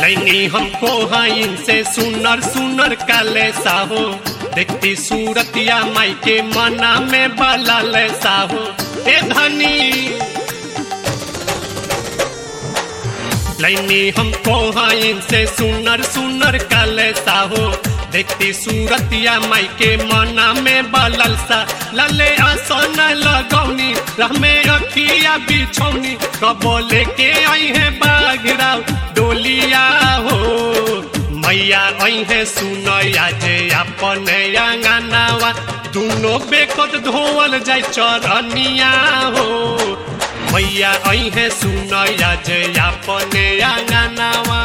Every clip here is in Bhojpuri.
लैनी हमको हाइन से सुनर सुनर काले साहो, देखती सूरतिया माई के मना में बलाल साहो। ए धनी लैनी हमको हाइन से सुनर सुनर काले साहो, देखती सूरतिया माई के मना में बलल सा। लले आसन लगौनी रह में अखिया बिछौनी, कबो लेके आई है बाघरा डोलिया हो। मैया आई है सुनया जे अपने अंगनावा, दोनों बेकत धोवल जाय चरनिया हो। मैया आई है सुनया जे अपने अंगनावा।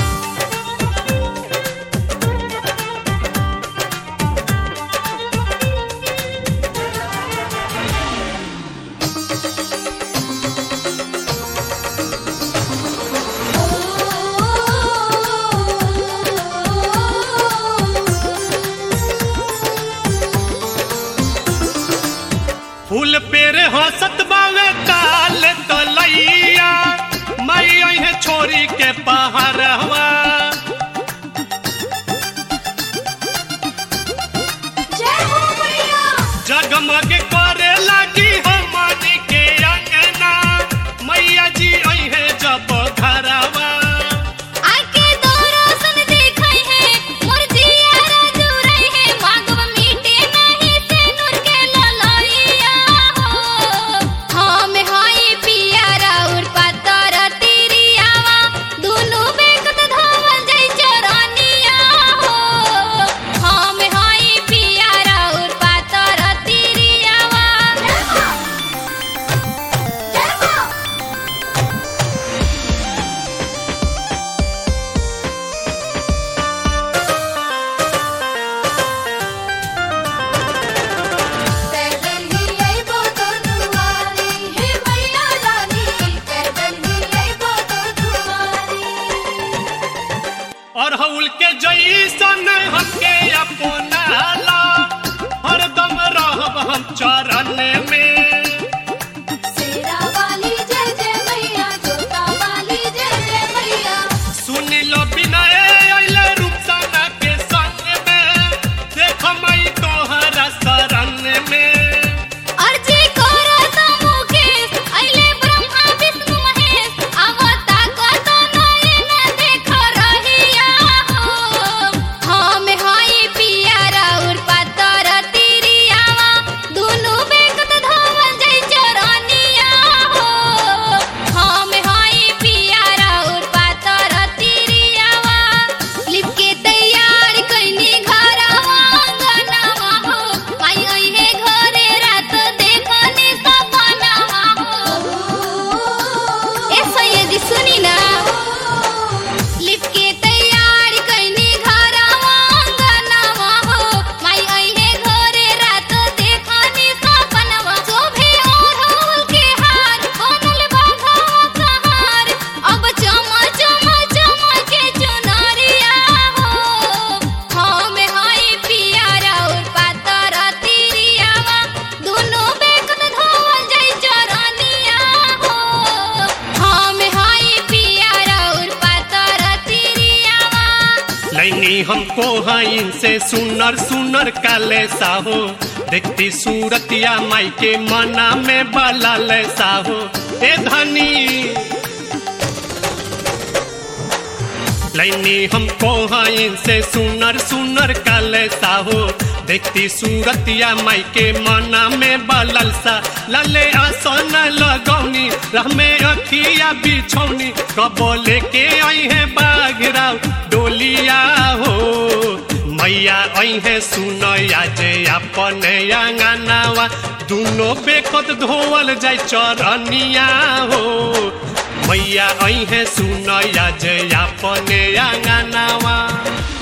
फूल पेरे हंसत बावे काल तलैया, मई आई है छोरी के पहाड़वा। जगमग करे लगी हमनी के अंगना, मैया जी आई है जब घरवा। और हौल के जैसन हमके अपनाला, हरदम रहब हम चरण में। शेरा वाली जय जय मैया, जोता वाली जय जय मैया। सुन लो बिनय अइले रुपसाना के संग में, देख मई तोहरा शरण में। लैनी हमको हाइन से सुनर सुनर काले साहो, देखती सूरतिया माई के मना में बलाल साहो। ए धनी लैनी हमको हाइन से सुनर सुनर काले साहो, देखती सूरतिया माई के मना में बलल सा। लले आसन लगौनी रह में अखिया बिछौनी, कबो लेके आई है बाघरा डोलिया हो। मैया आई है सुनया जे अपने अंगनावा, दोनों बेकत धोवल जाय चरनिया हो। मैया आई है सुनया जे अपने अंगनावा।